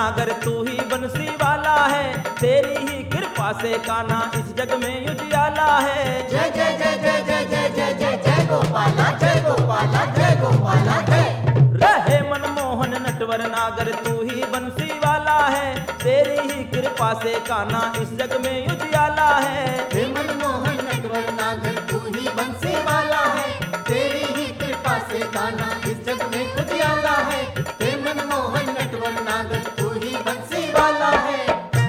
नागर तू ही बंसी वाला है, तेरी ही कृपा से कान्हा इस जग में उजियाला है। जय जय जय जय जय जय जय जय जय गोपाला, जय गोपाला, जय गोपाला, जय। रहे मनमोहन नटवर नागर तू ही बंसी वाला है, तेरी ही कृपा से कान्हा इस जग में उजियाला है। हे मनमोहन नटवर नागर तू ही बंसी वाला है, तेरी ही कृपा से कान्हा इस जग में उजियाला है। हे मनमोहन नटवर नागर तू ही बंसी वाला है।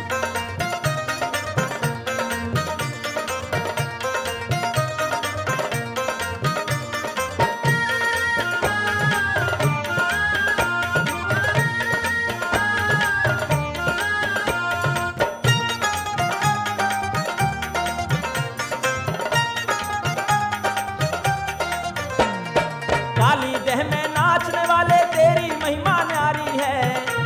काली देह में नाचने वाले तेरी महिमा न्यारी है,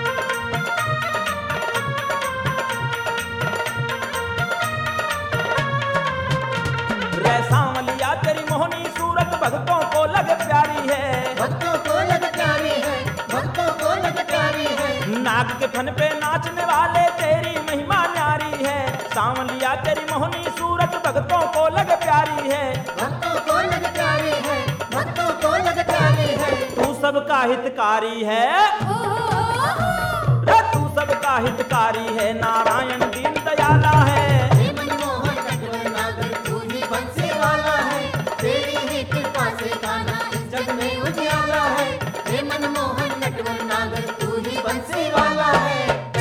रे सांवलिया तेरी मोहनी सूरत भक्तों को लग प्यारी है। भक्तों को लग प्यारी है, भक्तों को लग प्यारी है। नाग के फन पे नाचने वाले तेरी महिमा न्यारी है, सांवलिया तेरी मोहनी सूरत भक्तों को लग प्यारी है। भक्तों को लग प्यारी है, भक्तों को लग प्यारी है। तू सबका हितकारी है, रे तू सबका हितकारी है, नारायण दीन दयाला है। हे मनमोहन नटवर नागर तू ही बंसी वाला है, तेरी ही कृपा से कान्हा इस जग में उजियाला है। हे मनमोहन नटवर नागर तू ही बंसी वाला है।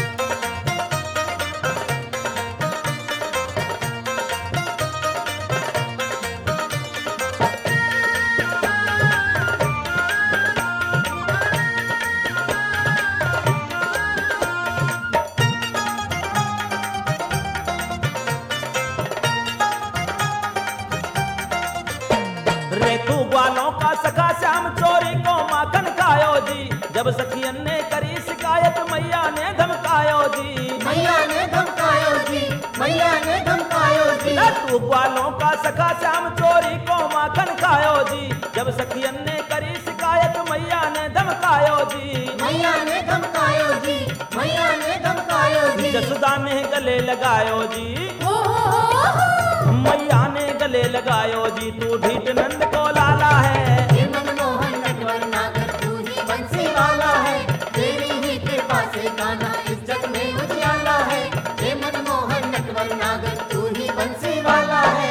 रे तू ग्वालों का सखा श्याम चोरी को माखन खायो जी, जब सखियन ने करी शिकायत मैया ने धमकायो जी। मैया ने धमकायो जी, मैया ने धमकायो जी। रे तू ग्वालों का सखा श्याम चोरी को माखन खायो जी, जब सखियन ने करी शिकायत मैया ने धमकायो जी। मैया ने धमकायो जी, मैया ने धमकायो जी। जसोदा ने गले लगायो जी, मैया ने गले लगायो जी, तू ढीठ नंद को लाला है। हे मनमोहन नटवर नागर तू ही बंसी वाला है, तेरी ही कृपा से कान्हा इस जग में उजियाला है। हे मनमोहन नटवर नागर तू ही बंसी वाला है।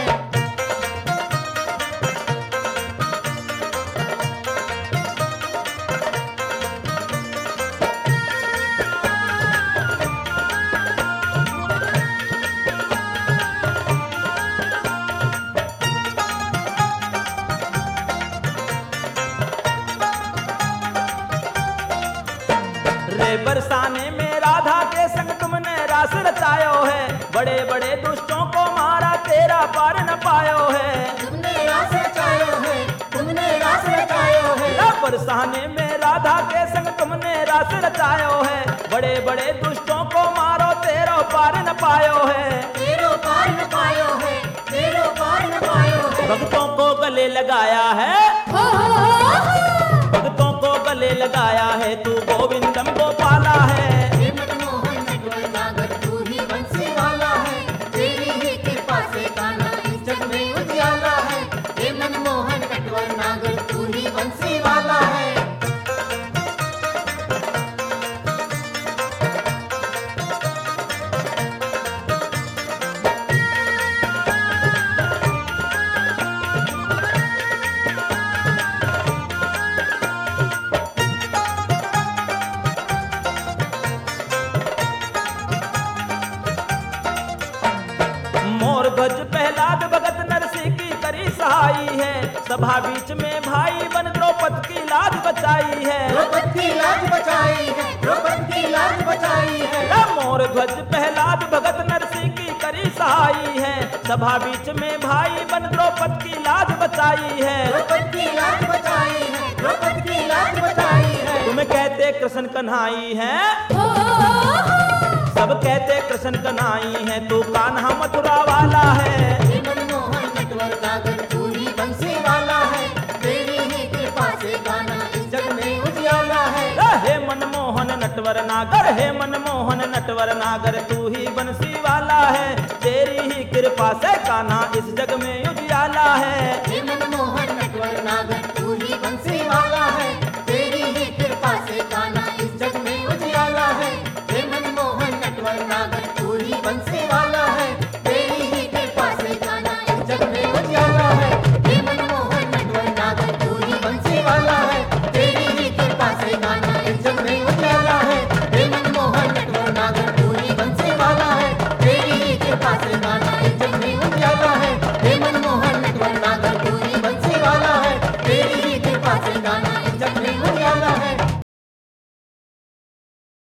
रे बरसाने में राधा के संग तुमने रास रचायो है, बड़े बड़े दुष्टों को मारा तेरा पार न पायो है। तुमने रास रचायो है, तुमने रास रचायो है। रे बरसाने में राधा के संग तुमने रास रचायो है, बड़े बड़े दुष्टों को मारो तेरो पार न पायो है। तेरो पार न पायो है, तेरो पार न पायो है। भक्तों को गले लगाया है, भक्तों को गले लगाया है, तू गोविंदम गोपाला है। हे मनमोहन नटवर नागर तू ही बंसी वाला है, तेरी ही कृपा से कान्हा इस जग में उजियाला है। हे मनमोहन नटवर नागर तू ही बंसी वाला है। मोर ध्वज प्रहलाद भगत नरसिंह की करी सहाई है, सभा बीच में भाई बन द्रौपद की लाज बचाई है। द्रौपद की लाज बचाई है, द्रौपद की लाज बचाई है। रे मोर ध्वज प्रहलाद भगत नरसिंह की करी सहाई है, सभा बीच में भाई बन द्रौपद की लाज बचाई है। द्रौपद की लाज बचाई है, द्रौपद की लाज बचाई है। तुम्हें कहते कृष्ण कन्हाई है, सब कहते कृष्ण कन्हाई है, तू कान्हा मथुरा वाला है। हे मनमोहन नटवर नागर तू ही बंसी वाला है, तेरी ही कृपा से कान्हा इस जग में उजियाला है। हे मनमोहन नट नटवर नागर, हे मनमोहन नटवर नागर, तू ही बंसी वाला है, तेरी ही कृपा से कान्हा इस जग में उजियाला है। हे मनमोहन नटवर नागर, तू ही बंसी वाला है, तेरी ही कृपा से कान्हा इस जग में उजियाला है। हे मनमोहन नटवर नागर, तू ही बंसी वाला है, तेरी ही कृपा से कान्हा इस जग में उजियाला है। हे मनमोहन नटवर नागर, तू ही बंसी वाला है, तेरी ही कृपा से कान्हा इस जग में उजियाला है। हे मनमोहन नटवर नागर, तू ही बंसी वाला है, तेरी ही कृपा से कान्हा इस जग में उजियाला है। हे मनमोहन नटवर नागर, तू ही बंसी वाला है, तेरी ही कृपा से कान्हा इस जग में उजियाला है।